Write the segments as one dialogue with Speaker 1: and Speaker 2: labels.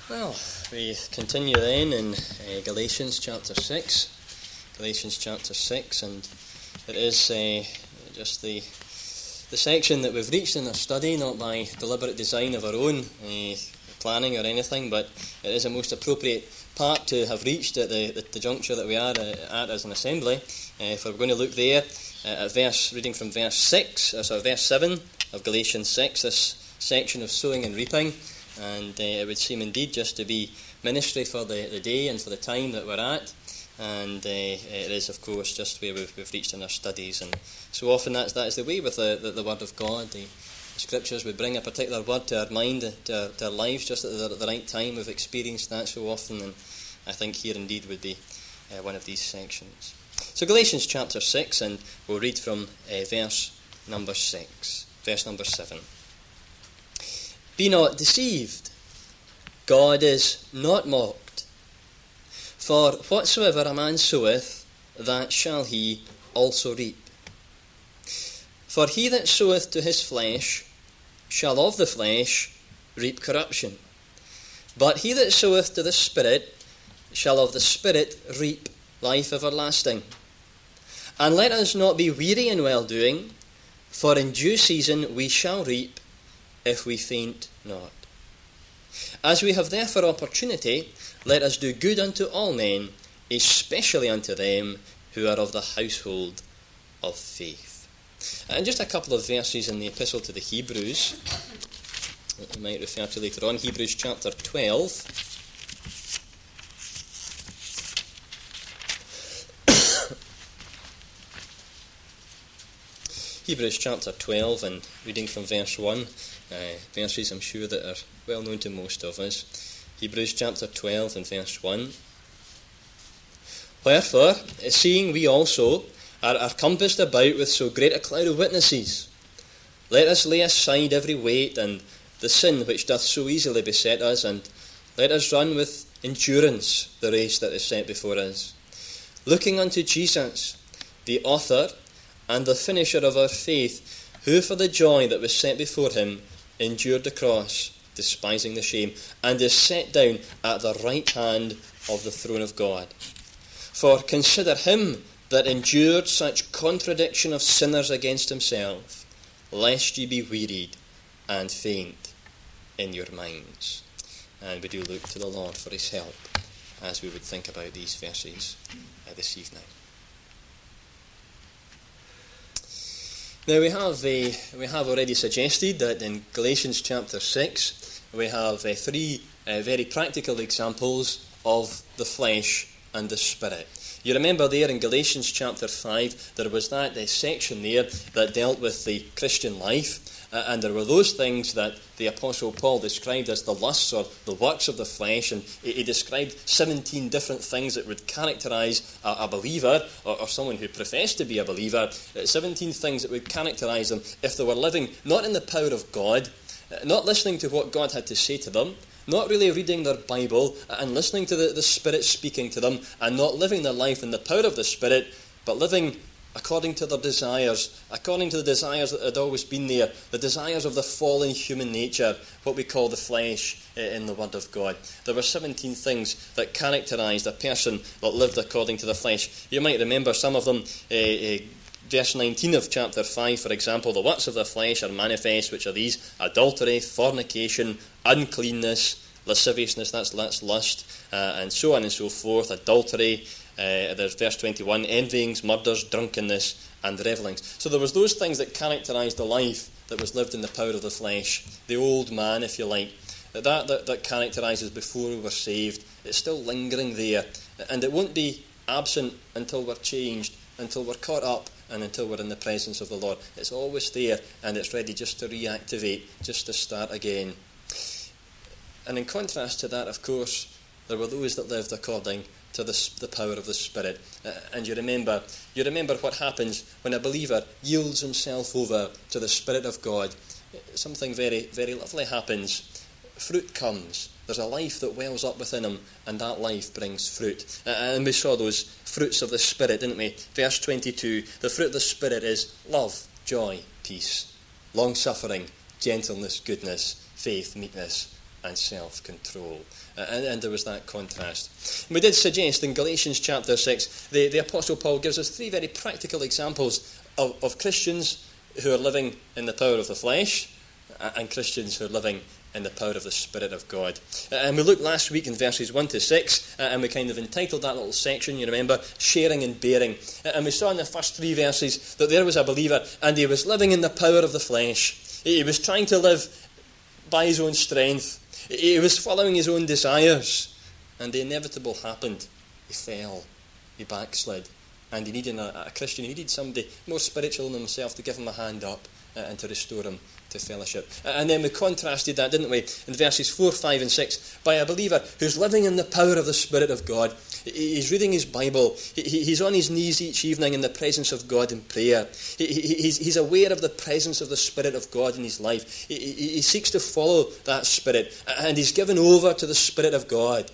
Speaker 1: Well, we continue then in Galatians chapter 6. Galatians chapter 6, and it is just the section that we've reached in our study, not by deliberate design of our own planning or anything, but it is a most appropriate part to have reached at the juncture that we are at as an assembly. If we're going to look there at reading from verse 7 of Galatians 6, this section of sowing and reaping. And it would seem indeed just to be ministry for the day and for the time that we're at. And it is, of course, just where we've reached in our studies. And so often that is the way with the Word of God. The Scriptures would bring a particular word to our mind, to our lives, just at the right time. We've experienced that so often, and I think here indeed would be one of these sections. So Galatians chapter 6, and we'll read from verse number 7. Be not deceived, God is not mocked. For whatsoever a man soweth, that shall he also reap. For he that soweth to his flesh shall of the flesh reap corruption. But he that soweth to the Spirit shall of the Spirit reap life everlasting. And let us not be weary in well-doing, for in due season we shall reap, if we faint not. As we have therefore opportunity, let us do good unto all men, especially unto them who are of the household of faith. And just a couple of verses in the Epistle to the Hebrews that we might refer to later on. Hebrews chapter 12. Hebrews chapter 12, and reading from verse 1. Verses I'm sure that are well known to most of us. Hebrews chapter 12 and verse 1. Wherefore, seeing we also are compassed about with so great a cloud of witnesses, let us lay aside every weight and the sin which doth so easily beset us, and let us run with endurance the race that is set before us, looking unto Jesus, the author and the finisher of our faith, who for the joy that was set before him endured the cross, despising the shame, and is set down at the right hand of the throne of God. For consider him that endured such contradiction of sinners against himself, lest ye be wearied and faint in your minds. And we do look to the Lord for his help as we would think about these verses this evening. Now we have already suggested that in Galatians chapter 6 we have three very practical examples of the flesh and the spirit. You remember there in Galatians chapter 5 there was that section there that dealt with the Christian life, and there were those things that the Apostle Paul described as the lusts or the works of the flesh, and he described 17 different things that would characterise a believer or someone who professed to be a believer, 17 things that would characterise them if they were living not in the power of God, not listening to what God had to say to them, not really reading their Bible and listening to the Spirit speaking to them, and not living their life in the power of the Spirit, but living according to their desires, according to the desires that had always been there, the desires of the fallen human nature, what we call the flesh in the Word of God. There were 17 things that characterised a person that lived according to the flesh. You might remember some of them. Verse 19 of chapter 5, for example, the works of the flesh are manifest, which are these: adultery, fornication, uncleanness, lasciviousness, that's lust, and so on and so forth, adultery. There's verse 21, envyings, murders, drunkenness, and revellings. So there was those things that characterised the life that was lived in the power of the flesh, the old man, if you like, that characterises before we were saved. It's still lingering there, and it won't be absent until we're changed, until we're caught up, and until we're in the presence of the Lord. It's always there, and it's ready just to reactivate, just to start again. And in contrast to that, of course, there were those that lived according to the power of the Spirit. And you remember what happens when a believer yields himself over to the Spirit of God. Something very, very lovely happens. Fruit comes. There's a life that wells up within him, and that life brings fruit. And we saw those fruits of the Spirit, didn't we? Verse 22, the fruit of the Spirit is love, joy, peace, long-suffering, gentleness, goodness, faith, meekness, and self-control. And there was that contrast. And we did suggest in Galatians chapter 6, the Apostle Paul gives us 3 very practical examples of Christians who are living in the power of the flesh and Christians who are living in the power of the Spirit of God. And we looked last week in verses 1 to 6, and we kind of entitled that little section, you remember, Sharing and Bearing. And we saw in the first 3 verses that there was a believer, and he was living in the power of the flesh. He was trying to live by his own strength. He was following his own desires. And the inevitable happened. He fell. He backslid. And he needed a Christian. He needed somebody more spiritual than himself to give him a hand up and to restore him to fellowship. And then we contrasted that, didn't we, in verses 4, 5 and 6, by a believer who's living in the power of the Spirit of God. He's reading his Bible. He's on his knees each evening in the presence of God in prayer. He's aware of the presence of the Spirit of God in his life. He seeks to follow that Spirit, and he's given over to the Spirit of God.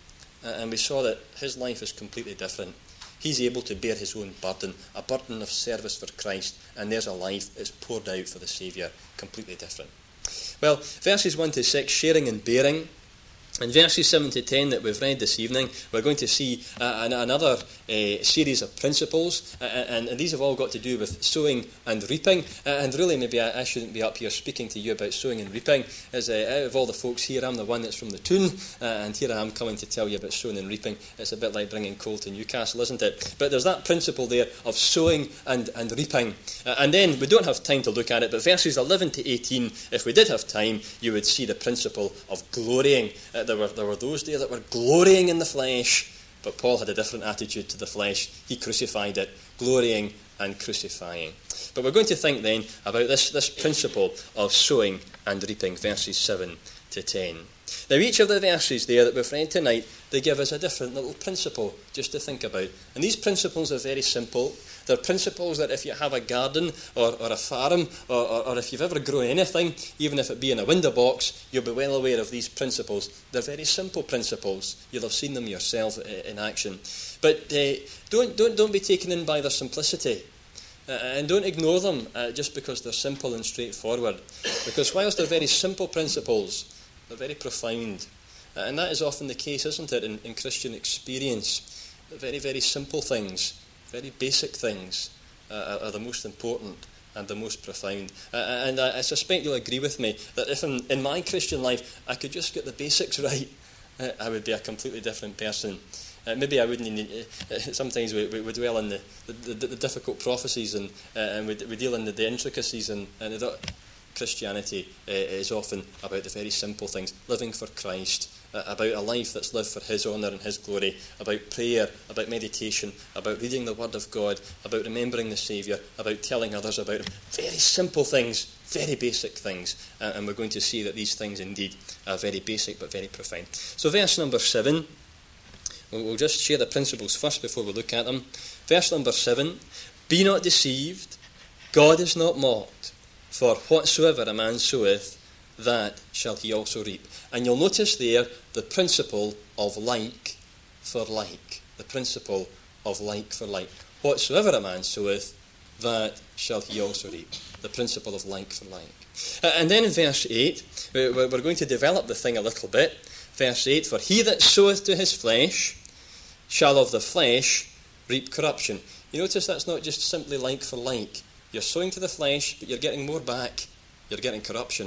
Speaker 1: And we saw that his life is completely different. He's able to bear his own burden, a burden of service for Christ, and there's a life that's poured out for the Saviour, completely different. Well, verses 1 to 6, sharing and bearing. In verses 7 to 10 that we've read this evening, we're going to see another series of principles, and these have all got to do with sowing and reaping. And really, maybe I shouldn't be up here speaking to you about sowing and reaping, as out of all the folks here, I'm the one that's from the Toon, and here I am coming to tell you about sowing and reaping. It's a bit like bringing coal to Newcastle, isn't it? But there's that principle there of sowing and reaping. And then, we don't have time to look at it, but verses 11 to 18, if we did have time, you would see the principle of glorying. There were those there that were glorying in the flesh, but Paul had a different attitude to the flesh. He crucified it, glorying and crucifying. But we're going to think then about this principle of sowing and reaping, verses 7 to 10. Now, each of the verses there that we've read tonight, they give us a different little principle just to think about. And these principles are very simple. They're principles that if you have a garden or a farm or if you've ever grown anything, even if it be in a window box, you'll be well aware of these principles. They're very simple principles. You'll have seen them yourself in action. But don't be taken in by their simplicity. And don't ignore them just because they're simple and straightforward. Because whilst they're very simple principles, they're very profound. And that is often the case, isn't it, in Christian experience. Very, very simple things, very basic things are the most important and the most profound. And I suspect you'll agree with me that if in my Christian life I could just get the basics right, I would be a completely different person. Maybe I wouldn't need... sometimes we dwell in the difficult prophecies and we deal in the intricacies and Christianity is often about the very simple things, living for Christ, about a life that's lived for His honour and His glory, about prayer, about meditation, about reading the Word of God, about remembering the Saviour, about telling others about Him. Very simple things, very basic things, and we're going to see that these things indeed are very basic but very profound. So verse number 7, we'll just share the principles first before we look at them. Verse number 7, be not deceived, God is not mocked. For whatsoever a man soweth, that shall he also reap. And you'll notice there the principle of like for like. The principle of like for like. Whatsoever a man soweth, that shall he also reap. The principle of like for like. And then in verse 8, we're going to develop the thing a little bit. Verse 8, for he that soweth to his flesh shall of the flesh reap corruption. You notice that's not just simply like for like. You're sowing to the flesh, but you're getting more back. You're getting corruption.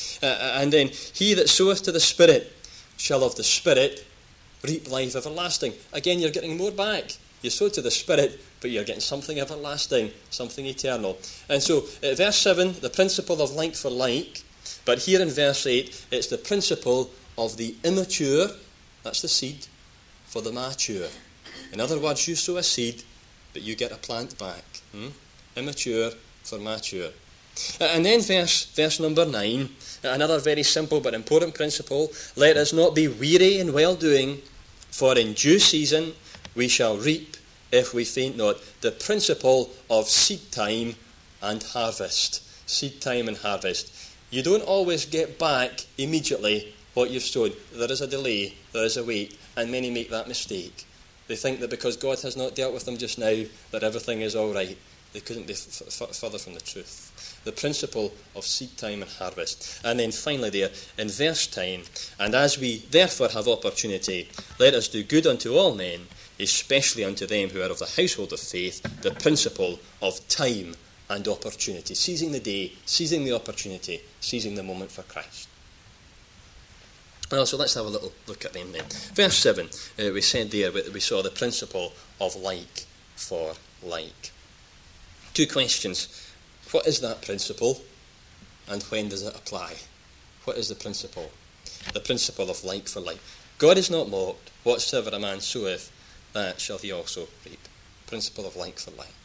Speaker 1: And then, he that soweth to the Spirit shall of the Spirit reap life everlasting. Again, you're getting more back. You sow to the Spirit, but you're getting something everlasting, something eternal. And so, verse 7, the principle of like for like. But here in verse 8, it's the principle of the immature, that's the seed, for the mature. In other words, you sow a seed, but you get a plant back. Immature for mature. And then verse number 9, another very simple but important principle. Let us not be weary in well-doing, for in due season we shall reap if we faint not. The principle of seed time and harvest. Seed time and harvest. You don't always get back immediately what you've sown. There is a delay, there is a wait, and many make that mistake. They think that because God has not dealt with them just now, that everything is all right. They couldn't be further from the truth. the principle of seed time and harvest. And then finally there, in verse 10, and as we therefore have opportunity, let us do good unto all men, especially unto them who are of the household of faith, the principle of time and opportunity. Seizing the day, seizing the opportunity, seizing the moment for Christ. Well, so let's have a little look at them then. Verse 7, we said there, we saw the principle of like for like. Two questions. What is that principle, and when does it apply? What is the principle? The principle of like for like. God is not mocked. Whatsoever a man soweth, that shall he also reap. Principle of like for like.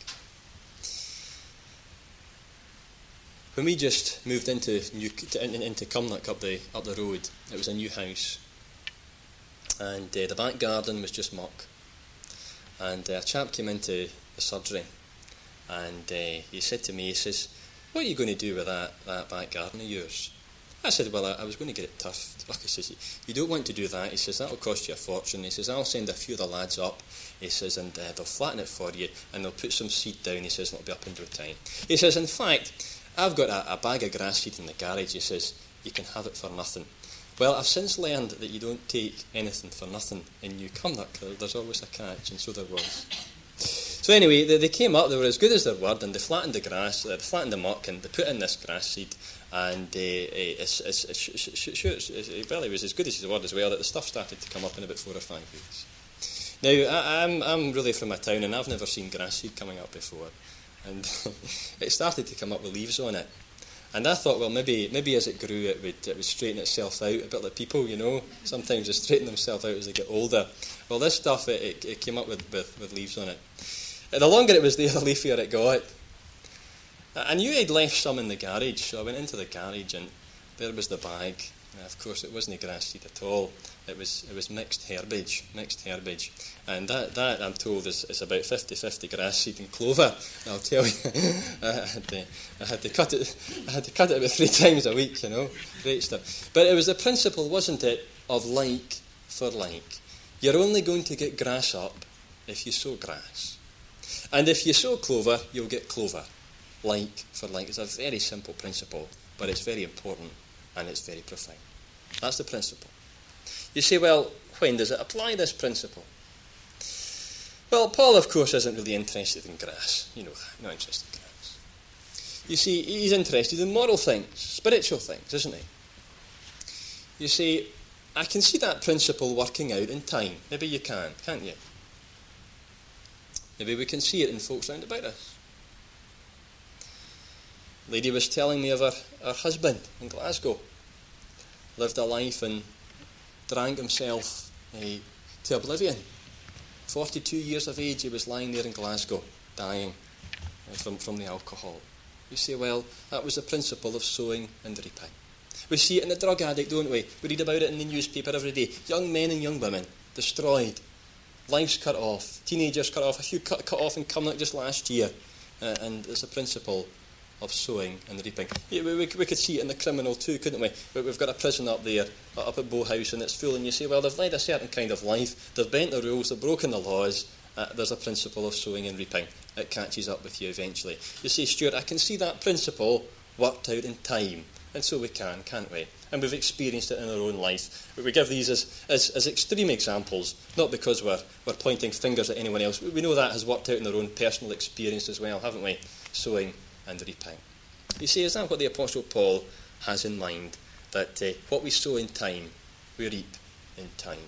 Speaker 1: When we just moved into Cumnock up the road, it was a new house, and the back garden was just muck. And a chap came into the surgery, and he said to me, he says, "What are you going to do with that back garden of yours?" I said, "Well, I was going to get it turfed." He says, "You don't want to do that." He says, "That'll cost you a fortune." He says, "I'll send a few of the lads up." He says, "And they'll flatten it for you, and they'll put some seed down." He says, "And it'll be up in due time." He says, "In fact, I've got a bag of grass seed in the garage." He says, "You can have it for nothing." Well, I've since learned that you don't take anything for nothing in New Cumnock. There's always a catch, and so there was. So anyway, they came up, they were as good as their word, and they flattened the grass, they flattened the muck, and they put in this grass seed, and it was as good as his word as well, that the stuff started to come up in about 4 or 5 weeks. Now, I'm really from a town, and I've never seen grass seed coming up before, and it started to come up with leaves on it. And I thought, well, maybe as it grew, it would straighten itself out, a bit like people, you know. Sometimes they straighten themselves out as they get older. Well, this stuff, it came up with leaves on it. And the longer it was there, the leafier it got. I knew I'd left some in the garage, so I went into the garage, and there was the bag. Of course, it wasn't grass seed at all. It was mixed herbage, and that I'm told is about 50-50 grass seed and clover. And I'll tell you, I had to cut it about 3 times a week, you know, great stuff. But it was the principle, wasn't it, of like for like. You're only going to get grass up if you sow grass, and if you sow clover, you'll get clover. Like for like. It's a very simple principle, but it's very important and it's very profound. That's the principle. You say, well, when does it apply, this principle? Well, Paul, of course, isn't really interested in grass. You know, not interested in grass. You see, he's interested in moral things, spiritual things, isn't he? You see, I can see that principle working out in time. Maybe you can, can't you? Maybe we can see it in folks round about us. A lady was telling me of her husband in Glasgow. Lived a life and drank himself to oblivion. 42 years of age, he was lying there in Glasgow, dying from the alcohol. You say, well, that was the principle of sowing and reaping. We see it in the drug addict, don't we? We read about it in the newspaper every day. Young men and young women destroyed, lives cut off, teenagers cut off, a few cut off in Cumnock just last year. And it's a principle of sowing and reaping. We could see it in the criminal too, couldn't we? We've got a prison up there, up at Bow House, and it's full, and you say, well, they've led a certain kind of life, they've bent the rules, they've broken the laws. There's a principle of sowing and reaping. It catches up with you eventually. You say, Stuart, I can see that principle worked out in time, and so we can, can't we? And we've experienced it in our own life. We give these as extreme examples, not because we're pointing fingers at anyone else. We know that has worked out in our own personal experience as well, haven't we? Sowing and reaping. You see, is that what the Apostle Paul has in mind? That what we sow in time, we reap in time.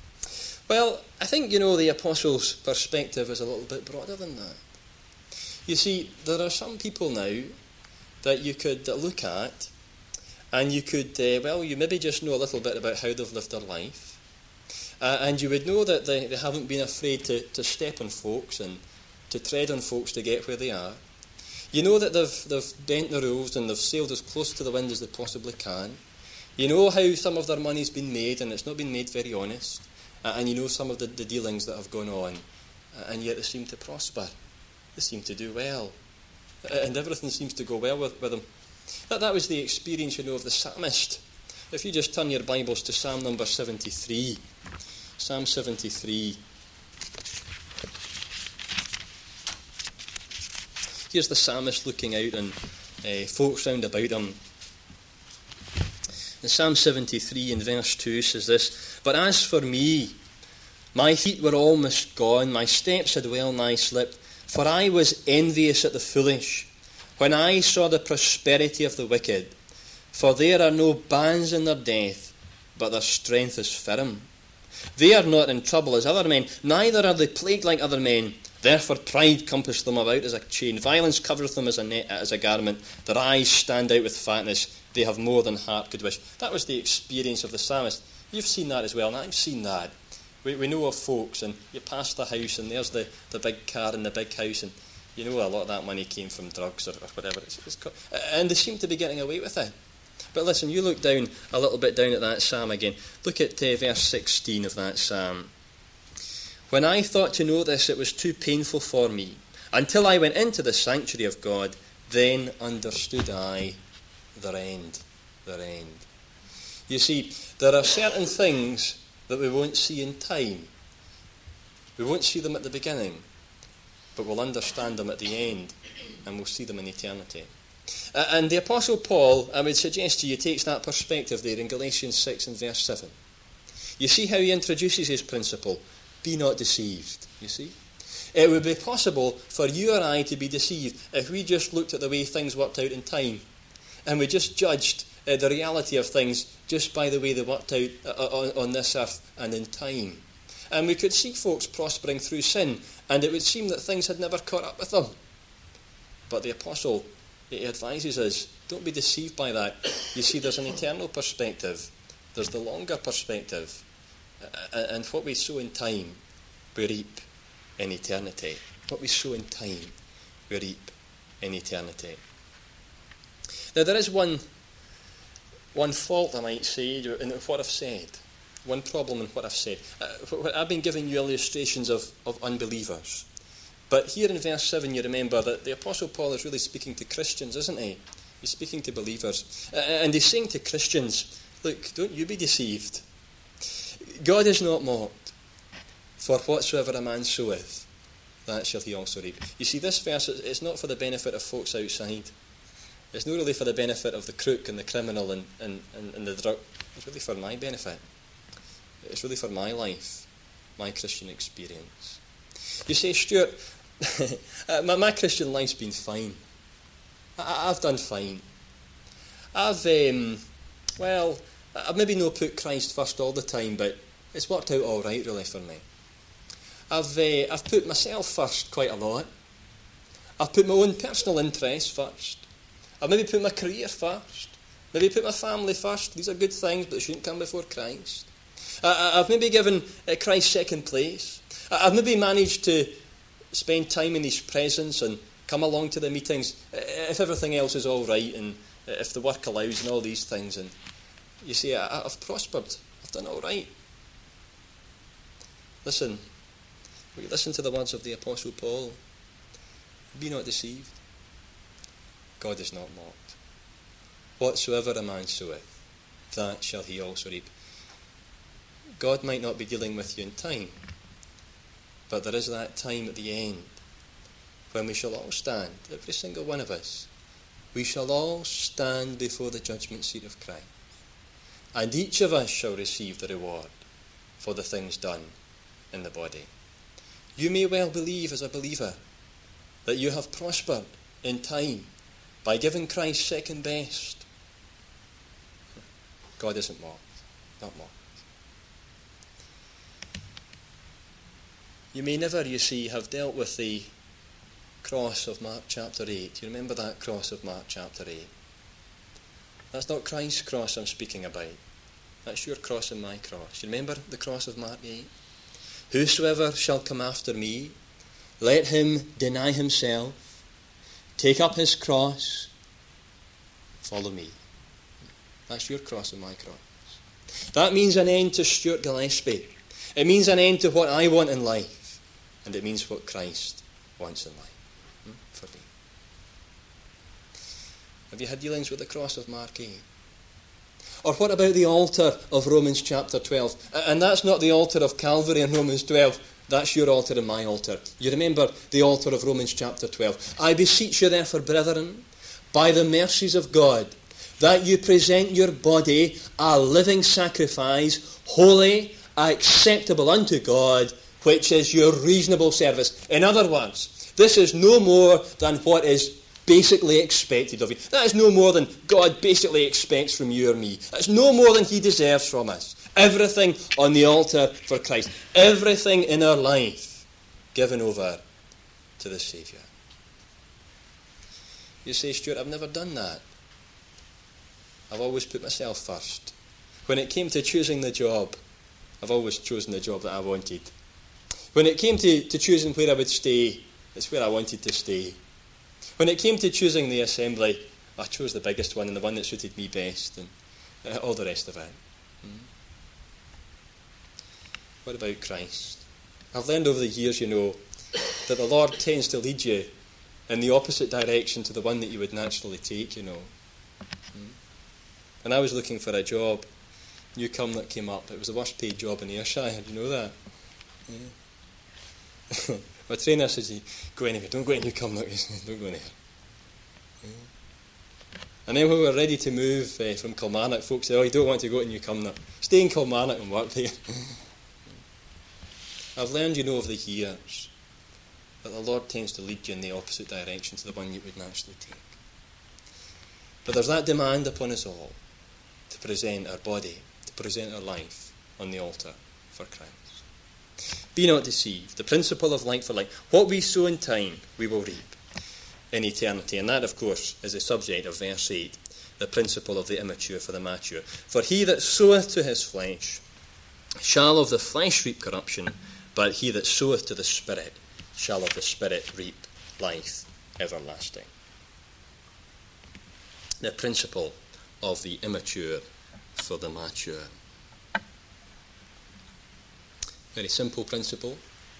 Speaker 1: Well, I think, the Apostle's perspective is a little bit broader than that. You see, there are some people now that you could look at, and you could, you maybe just know a little bit about how they've lived their life, and you would know that they haven't been afraid to step on folks and to tread on folks to get where they are. You know that they've bent the rules and they've sailed as close to the wind as they possibly can. You know how some of their money's been made, and it's not been made very honest. And you know some of the dealings that have gone on. And yet they seem to prosper. They seem to do well. And everything seems to go well with them. That was the experience, of the psalmist. If you just turn your Bibles to Psalm number 73. Psalm 73. Here's the psalmist looking out on folks round about him. In Psalm 73 in verse 2 says this, "But as for me, my feet were almost gone, my steps had well nigh slipped, for I was envious at the foolish, when I saw the prosperity of the wicked. For there are no bands in their death, but their strength is firm. They are not in trouble as other men, neither are they plagued like other men. Therefore pride compasseth them about as a chain, violence covereth them as a net, as a garment. Their eyes stand out with fatness, they have more than heart could wish." That was the experience of the psalmist. You've seen that as well, and I've seen that. We know of folks, and you pass the house, and there's the big car and the big house, and you know a lot of that money came from drugs or whatever it's called. And they seem to be getting away with it. But listen, you look down a little bit down at that psalm again. Look at verse 16 of that psalm. "When I thought to know this, it was too painful for me. Until I went into the sanctuary of God, then understood I their end." Their end. You see, there are certain things that we won't see in time. We won't see them at the beginning, but we'll understand them at the end, and we'll see them in eternity. And the Apostle Paul, I would suggest to you, takes that perspective there in Galatians 6 and verse 7. You see how he introduces his principle, be not deceived, you see. It would be possible for you or I to be deceived if we just looked at the way things worked out in time, and we just judged the reality of things just by the way they worked out on this earth and in time. And we could see folks prospering through sin, and it would seem that things had never caught up with them. But the Apostle, he advises us, don't be deceived by that. You see, there's an eternal perspective. There's the longer perspective. And what we sow in time, we reap in eternity. What we sow in time, we reap in eternity. Now, there is one fault, I might say, in what I've said. One problem in what I've said. I've been giving you illustrations of unbelievers. But here in verse 7, you remember that the Apostle Paul is really speaking to Christians, isn't he? He's speaking to believers. And he's saying to Christians, look, don't you be deceived. God is not mocked. For whatsoever a man soweth, that shall he also reap. You see, this verse is not for the benefit of folks outside. It's not really for the benefit of the crook and the criminal and the drug. It's really for my benefit. It's really for my life, my Christian experience. You say, Stuart, my Christian life's been fine. I've done fine. I've maybe not put Christ first all the time, but it's worked out all right, really, for me. I've put myself first quite a lot. I've put my own personal interests first. I've maybe put my career first. Maybe put my family first. These are good things, but they shouldn't come before Christ. I've maybe given Christ second place. I've maybe managed to spend time in his presence and come along to the meetings if everything else is all right and if the work allows and all these things. And you see, I've prospered. I've done all right. Listen. Will you listen to the words of the Apostle Paul? Be not deceived. God is not mocked. Whatsoever a man soweth, that shall he also reap. God might not be dealing with you in time, but there is that time at the end when we shall all stand, every single one of us, we shall all stand before the judgment seat of Christ. And each of us shall receive the reward for the things done in the body. You may well believe as a believer that you have prospered in time by giving Christ second best. God isn't mocked. Not mocked. You may never, you see, have dealt with the cross of Mark chapter 8. You remember that cross of Mark chapter 8? That's not Christ's cross I'm speaking about. That's your cross and my cross. You remember the cross of Mark 8? Whosoever shall come after me, let him deny himself, take up his cross, follow me. That's your cross and my cross. That means an end to Stuart Gillespie. It means an end to what I want in life. And it means what Christ wants in life. For me. Have you had dealings with the cross of Mark 8? Or what about the altar of Romans chapter 12? And that's not the altar of Calvary in Romans 12. That's your altar and my altar. You remember the altar of Romans chapter 12. I beseech you therefore, brethren, by the mercies of God, that you present your body a living sacrifice, holy, acceptable unto God, which is your reasonable service. In other words, this is no more than what is basically expected of you. That is no more than God basically expects from you or me. That's no more than he deserves from us. Everything on the altar for Christ. Everything in our life given over to the Saviour. You say, Stuart, I've never done that. I've always put myself first. When it came to choosing the job, I've always chosen the job that I wanted. When it came to choosing where I would stay, it's where I wanted to stay. When it came to choosing the assembly, I chose the biggest one and the one that suited me best, and all the rest of it. What about Christ? I've learned over the years, that the Lord tends to lead you in the opposite direction to the one that you would naturally take, When I was looking for a job, New Cumnock came up. It was the worst paid job in Ayrshire. Did you know that? Yeah. My trainer says, go anywhere, don't go to New Cumnock. Don't go in there. Yeah. And then when we were ready to move from Kilmarnock, folks said, you don't want to go to New Cumnock. Stay in Kilmarnock and work there. I've learned, over the years, that the Lord tends to lead you in the opposite direction to the one you would naturally take. But there's that demand upon us all to present our body, to present our life on the altar for Christ. Be not deceived. The principle of like for like. What we sow in time, we will reap in eternity. And that, of course, is the subject of verse 8, the principle of the immature for the mature. For he that soweth to his flesh shall of the flesh reap corruption, but he that soweth to the Spirit shall of the Spirit reap life everlasting. The principle of the immature for the mature. Very simple principle.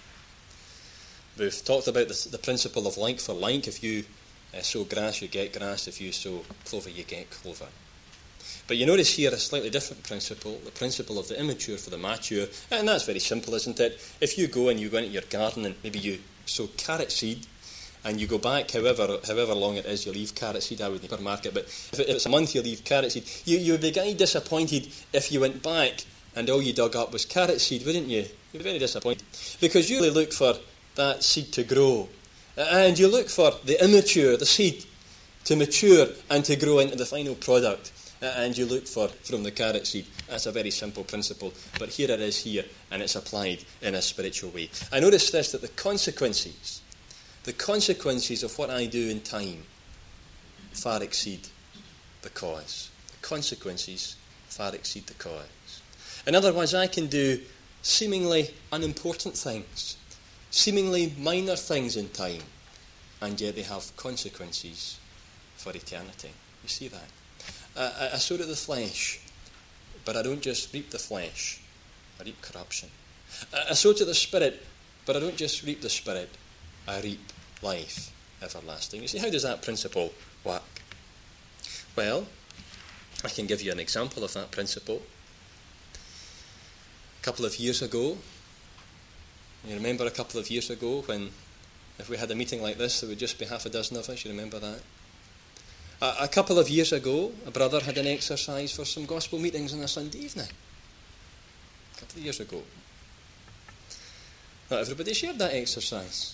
Speaker 1: We've talked about the principle of like for like. If you sow grass, you get grass. If you sow clover, you get clover. But you notice here a slightly different principle, the principle of the immature for the mature. And that's very simple, isn't it? If you go into your garden and maybe you sow carrot seed, and you go back however long it is, you leave carrot seed. I would never mark it, but if it's a month you leave carrot seed, you would be kind of disappointed if you went back and all you dug up was carrot seed, wouldn't you? You'd be very disappointed. Because you really look for that seed to grow. And you look for the immature, the seed, to mature and to grow into the final product. And you look from the carrot seed. That's a very simple principle. But here it is here, and it's applied in a spiritual way. I notice this, that the consequences of what I do in time far exceed the cause. The consequences far exceed the cause. In other words, I can do seemingly unimportant things, seemingly minor things in time, and yet they have consequences for eternity. You see that? I sow to the flesh, but I don't just reap the flesh, I reap corruption. I sow to the Spirit, but I don't just reap the Spirit, I reap life everlasting. You see, how does that principle work? Well, I can give you an example of that principle. A couple of years ago, you remember a couple of years ago when, if we had a meeting like this, there would just be half a dozen of us, you remember that? A couple of years ago, a brother had an exercise for some gospel meetings on a Sunday evening. A couple of years ago. Not everybody shared that exercise.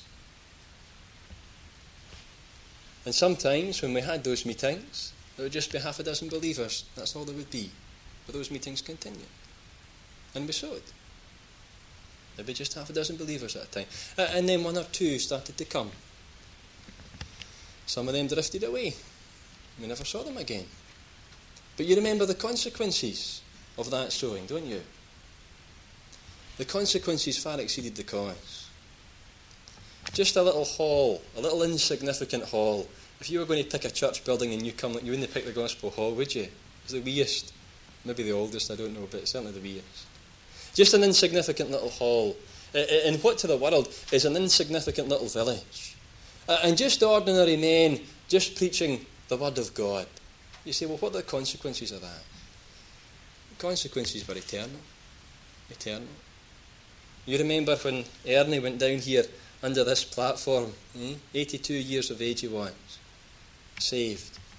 Speaker 1: And sometimes when we had those meetings, there would just be half a dozen believers. That's all there would be. But those meetings continued. And we saw it. There'd be just half a dozen believers at a time. And then one or two started to come. Some of them drifted away. We never saw them again. But you remember the consequences of that sowing, don't you? The consequences far exceeded the cause. Just a little hall, a little insignificant hall. If you were going to pick a church building in New Cumnock, you wouldn't pick the Gospel Hall, would you? It was the weeest. Maybe the oldest, I don't know, but certainly the weeest. Just an insignificant little hall. In what to the world is an insignificant little village. And just ordinary men just preaching the Word of God. You say, well, what are the consequences of that? The consequences were eternal. Eternal. You remember when Ernie went down here under this platform, 82 years of age he was, saved,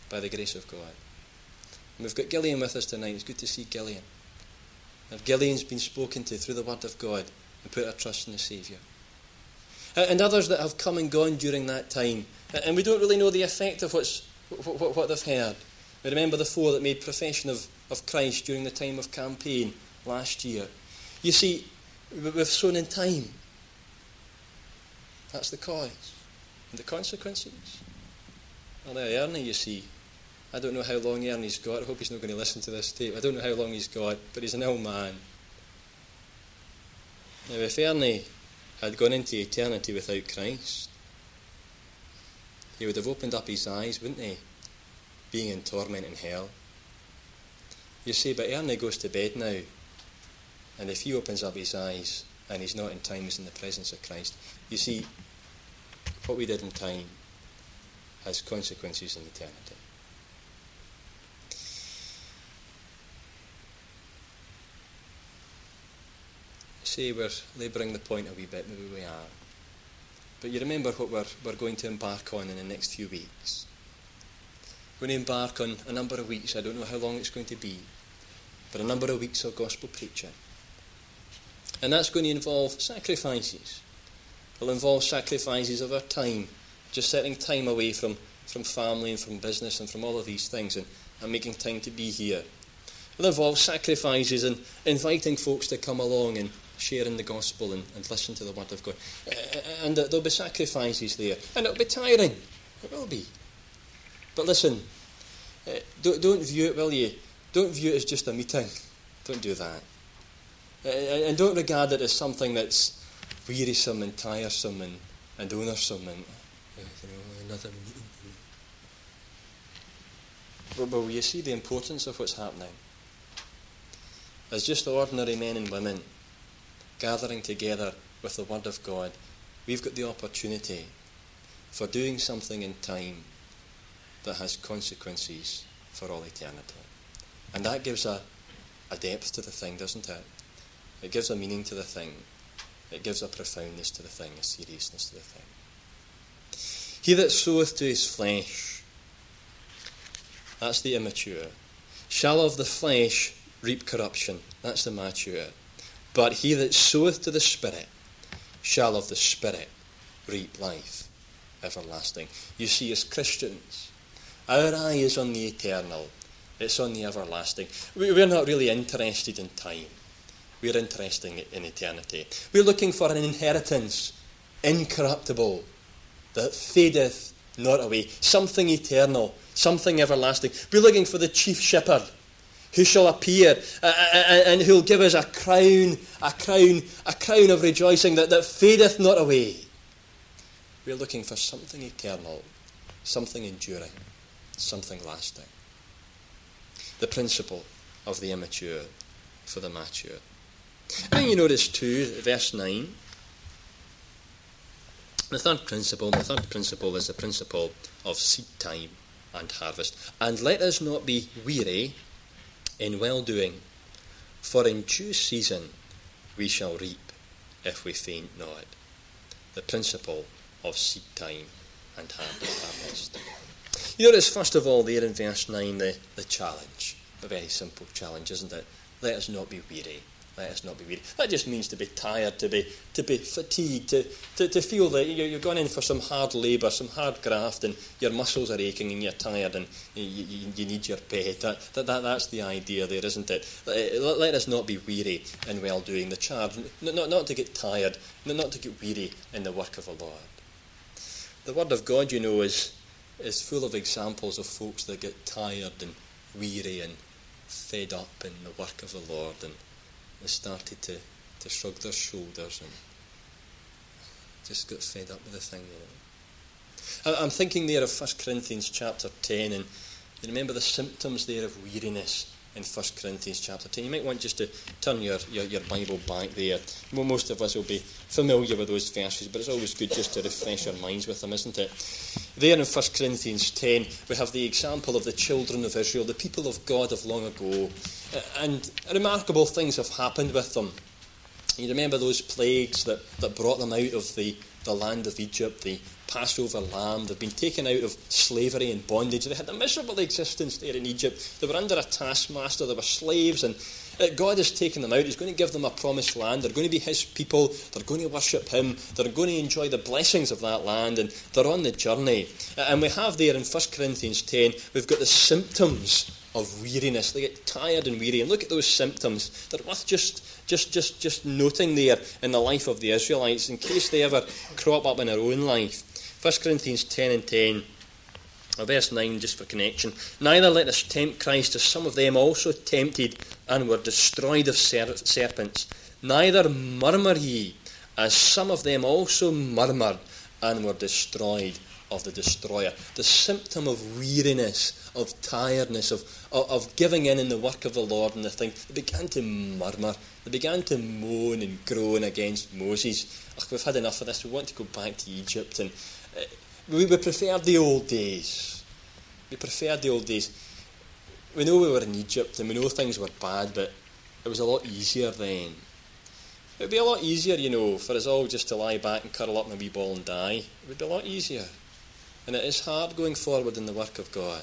Speaker 1: by the grace of God. And we've got Gillian with us tonight. It's good to see Gillian. If Gillian's been spoken to through the Word of God and put our trust in the Saviour. And others that have come and gone during that time. And we don't really know the effect of what they've heard. We remember the 4 that made profession of Christ during the time of campaign last year. You see, we've sown in time. That's the cause. And the consequences? Well, there, Ernie, you see. I don't know how long Ernie's got. I hope he's not going to listen to this tape. I don't know how long he's got, but he's an old man. Now, if Ernie had gone into eternity without Christ, he would have opened up his eyes, wouldn't he? Being in torment in hell. You see, but Ernie goes to bed now, and if he opens up his eyes and he's not in time, he's in the presence of Christ. You see, what we did in time has consequences in eternity. Say we're labouring the point a wee bit, maybe we are. But you remember what we're going to embark on in the next few weeks. We're going to embark on a number of weeks. I don't know how long it's going to be, but a number of weeks of gospel preaching. And that's going to involve sacrifices. It'll involve sacrifices of our time, just setting time away from family and from business and from all of these things and making time to be here. It'll involve sacrifices and inviting folks to come along and share in the gospel and listen to the Word of God. And there'll be sacrifices there. And it'll be tiring. It will be. But listen, don't view it, will you? Don't view it as just a meeting. Don't do that. And don't regard it as something that's wearisome and tiresome and onersome and another meeting. But will you see the importance of what's happening? As just ordinary men and women gathering together with the Word of God, we've got the opportunity for doing something in time that has consequences for all eternity. And that gives a depth to the thing, doesn't it? It gives a meaning to the thing. It gives a profoundness to the thing, a seriousness to the thing. He that soweth to his flesh, that's the immature, shall of the flesh reap corruption. That's the mature. But he that soweth to the Spirit shall of the Spirit reap life everlasting. You see, as Christians, our eye is on the eternal. It's on the everlasting. We're not really interested in time. We're interested in eternity. We're looking for an inheritance, incorruptible, that fadeth not away. Something eternal, something everlasting. We're looking for the chief shepherd, who shall appear and who will give us a crown of rejoicing that fadeth not away. We're looking for something eternal, something enduring, something lasting. The principle of the immature for the mature. And you notice too, verse 9, the third principle is the principle of seed time and harvest. And let us not be weary in well-doing, for in due season we shall reap if we faint not. The principle of seed time and harvest. You notice first of all there in verse 9 the challenge. A very simple challenge, isn't it? Let us not be weary. Let us not be weary. That just means to be tired, to be fatigued, to feel that you're going in for some hard labour, some hard graft, and your muscles are aching and you're tired and you need your bed. That's the idea there, isn't it? Let us not be weary in well-doing. The charge, not to get tired, not to get weary in the work of the Lord. The Word of God, you know, is full of examples of folks that get tired and weary and fed up in the work of the Lord, and they started to shrug their shoulders and just got fed up with the thing. You know. I'm thinking there of 1 Corinthians chapter 10, and you remember the symptoms there of weariness in 1 Corinthians chapter 10. You might want just to turn your Bible back there. Well, most of us will be familiar with those verses, but it's always good just to refresh our minds with them, isn't it? There in 1 Corinthians 10, we have the example of the children of Israel, the people of God of long ago, and remarkable things have happened with them. You remember those plagues that brought them out of the land of Egypt, the Passover lamb. They've been taken out of slavery and bondage. They had a miserable existence there in Egypt. They were under a taskmaster. They were slaves, and God has taken them out. He's going to give them a promised land. They're going to be his people. They're going to worship him. They're going to enjoy the blessings of that land, and they're on the journey. And we have there in 1 Corinthians 10, we've got the symptoms of weariness. They get tired and weary. And look at those symptoms. They're worth just noting there in the life of the Israelites in case they ever crop up in our own life. 1 Corinthians 10 and 10. Verse 9, just for connection. Neither let us tempt Christ, as some of them also tempted and were destroyed of serpents. Neither murmur ye, as some of them also murmured and were destroyed of the destroyer. The symptom of weariness, of tiredness, of giving in the work of the Lord and the thing. They began to murmur. They began to moan and groan against Moses. We've had enough of this. We want to go back to Egypt. And we preferred the old days. We preferred the old days. We know we were in Egypt and we know things were bad, but it was a lot easier then. It would be a lot easier, for us all just to lie back and curl up in a wee ball and die. It would be a lot easier. And it is hard going forward in the work of God.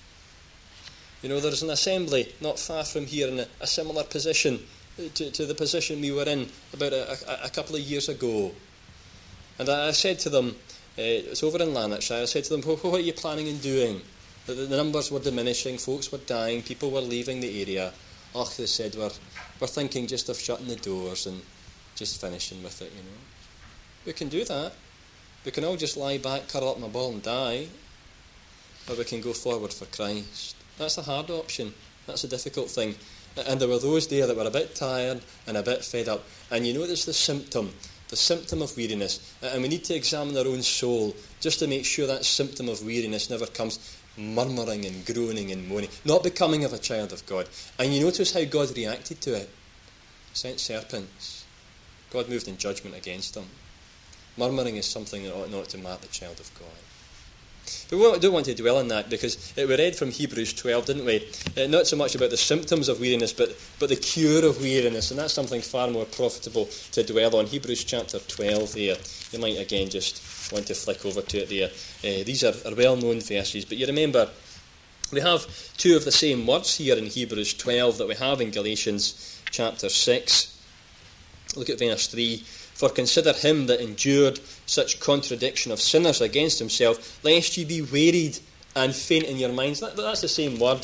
Speaker 1: There's an assembly not far from here in a similar position to the position we were in about a couple of years ago. And I said to them, it's over in Lanarkshire, I said to them, what are you planning on doing? The numbers were diminishing, folks were dying, people were leaving the area. They said, we're thinking just of shutting the doors and just finishing with it, We can do that. We can all just lie back, curl up in a ball and die. Or we can go forward for Christ. That's the hard option. That's the difficult thing. And there were those there that were a bit tired and a bit fed up. And there's the symptom of weariness. And we need to examine our own soul just to make sure that symptom of weariness never comes murmuring and groaning and moaning, not becoming of a child of God. And you notice how God reacted to it. Sent serpents. God moved in judgment against them. Murmuring is something that ought not to mark the child of God. But we don't want to dwell on that because we read from Hebrews 12, didn't we? Not so much about the symptoms of weariness, but the cure of weariness. And that's something far more profitable to dwell on. Hebrews chapter 12 there. You might again just want to flick over to it there. These are well-known verses. But you remember, we have two of the same words here in Hebrews 12 that we have in Galatians chapter 6. Look at verse 3. For consider him that endured such contradiction of sinners against himself, lest ye be wearied and faint in your minds. That's the same word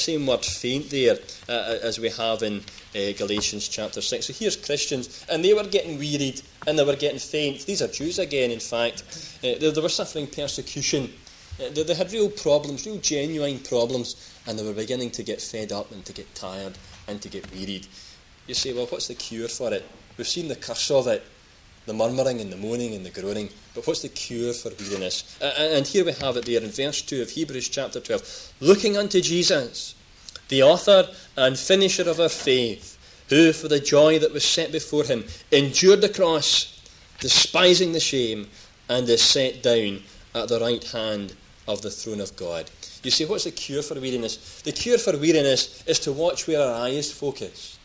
Speaker 1: faint there, as we have in Galatians chapter 6. So here's Christians, and they were getting wearied, and they were getting faint. These are Jews again, in fact. They were suffering persecution. They had real problems, real genuine problems, and they were beginning to get fed up and to get tired and to get wearied. You say, well, what's the cure for it? We've seen the curse of it. The murmuring and the moaning and the groaning. But what's the cure for weariness? And here we have it there in verse 2 of Hebrews chapter 12. Looking unto Jesus, the author and finisher of our faith, who for the joy that was set before him endured the cross, despising the shame, and is set down at the right hand of the throne of God. You see, what's the cure for weariness? The cure for weariness is to watch where our eyes focus.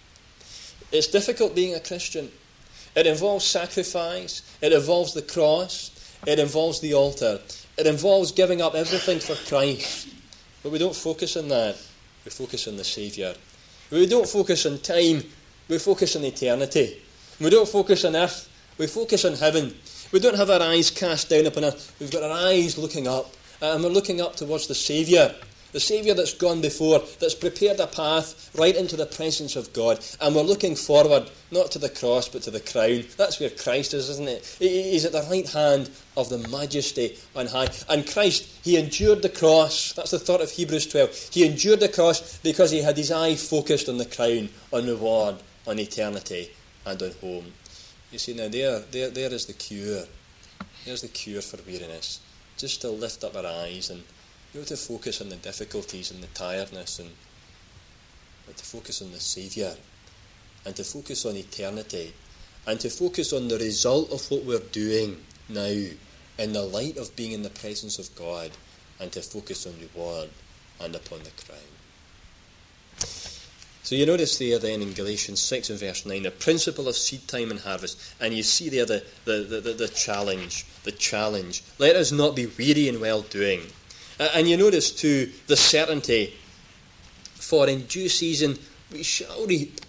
Speaker 1: It's difficult being a Christian. It involves sacrifice. It involves the cross. It involves the altar. It involves giving up everything for Christ. But we don't focus on that. We focus on the Saviour. We don't focus on time. We focus on eternity. We don't focus on earth. We focus on heaven. We don't have our eyes cast down upon earth. We've got our eyes looking up. And we're looking up towards the Saviour. The Saviour that's gone before, that's prepared a path right into the presence of God. And we're looking forward, not to the cross, but to the crown. That's where Christ is, isn't it? He's at the right hand of the majesty on high. And Christ, he endured the cross. That's the thought of Hebrews 12. He endured the cross because he had his eye focused on the crown, on reward, on eternity, and on home. You see, now there is the cure. There's the cure for weariness. Just to lift up our eyes and to focus on the difficulties and the tiredness, and to focus on the Saviour, and to focus on eternity, and to focus on the result of what we're doing now in the light of being in the presence of God, and to focus on reward and upon the crown. So you notice there then in Galatians 6 and verse 9, the principle of seed time and harvest, and you see there the challenge. Let us not be weary in well-doing. And you notice too the certainty, for in due season we shall reap.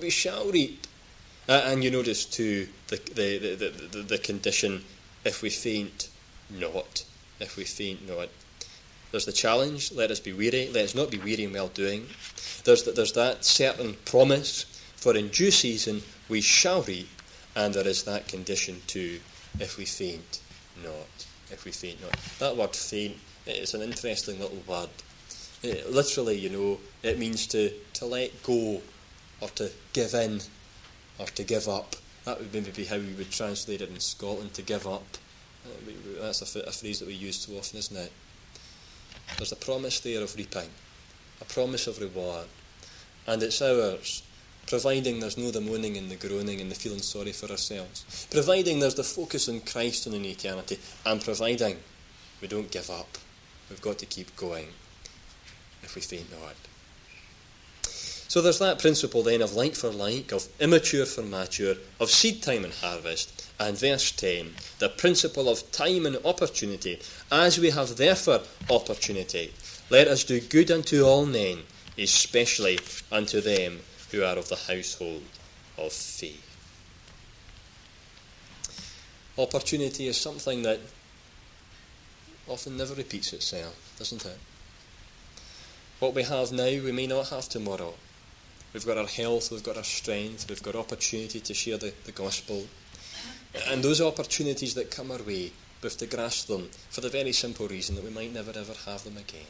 Speaker 1: And you notice too the condition, if we faint not. There's the challenge, let us be weary, let us not be weary in well-doing. There's that certain promise, for in due season we shall reap, and there is that condition too, if we faint not. That word faint is an interesting little word. Literally, it means to let go, or to give in, or to give up. That would maybe be how we would translate it in Scotland, to give up. That's a phrase that we use too often, isn't it? There's a promise there of reaping, a promise of reward, and it's ours, providing there's no the moaning and the groaning and the feeling sorry for ourselves, providing there's the focus on Christ and in eternity, and providing we don't give up. We've got to keep going if we faint not. So there's that principle then of like for like, of immature for mature, of seed time and harvest. And verse 10, the principle of time and opportunity. As we have therefore opportunity, let us do good unto all men, especially unto them who are of the household of faith. Opportunity is something that often never repeats itself, doesn't it? What we have now, we may not have tomorrow. We've got our health, we've got our strength, we've got opportunity to share the gospel. And those opportunities that come our way, we have to grasp them for the very simple reason that we might never ever have them again.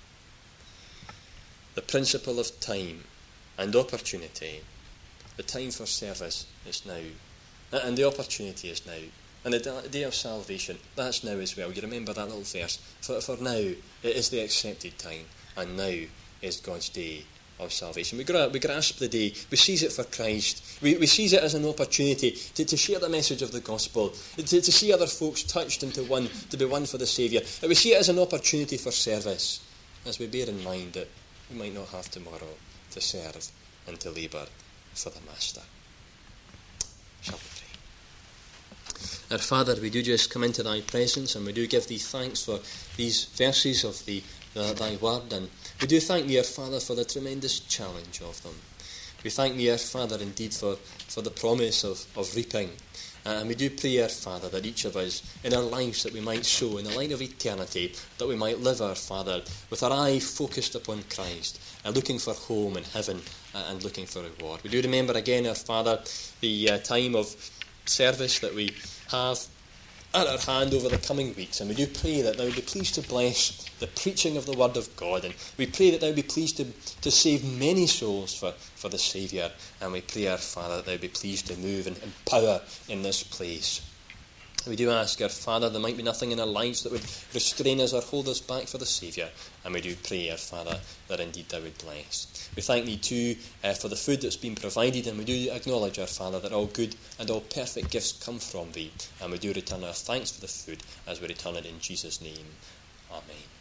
Speaker 1: The principle of time and opportunity, the time for service is now, and the opportunity is now. And the day of salvation, that's now as well. You remember that little verse. For now, it is the accepted time, and now is God's day of salvation. We grasp the day. We seize it for Christ. We seize it as an opportunity to share the message of the gospel, to see other folks touched and to be won for the Saviour. And we see it as an opportunity for service, as we bear in mind that we might not have tomorrow to serve and to labour for the Master. Shall we pray? Our Father, we do just come into thy presence, and we do give thee thanks for these verses of thy word, and we do thank thee, our Father, for the tremendous challenge of them. We thank thee, our Father, indeed for the promise of reaping. And we do pray, our Father, that each of us, in our lives, that we might sow in the light of eternity, that we might live, our Father, with our eye focused upon Christ, and looking for home in heaven, and looking for reward. We do remember again, our Father, the time of service that we have at our hand over the coming weeks, and we do pray that thou would be pleased to bless the preaching of the word of God, and we pray that thou would be pleased to save many souls for the Saviour, and we pray, our Father, that thou would be pleased to move and power in this place. We do ask, our Father, there might be nothing in our lives that would restrain us or hold us back for the Saviour, and we do pray, our Father, that indeed thou would bless. We thank thee too for the food that's been provided, and we do acknowledge, our Father, that all good and all perfect gifts come from thee, and we do return our thanks for the food as we return it in Jesus' name. Amen.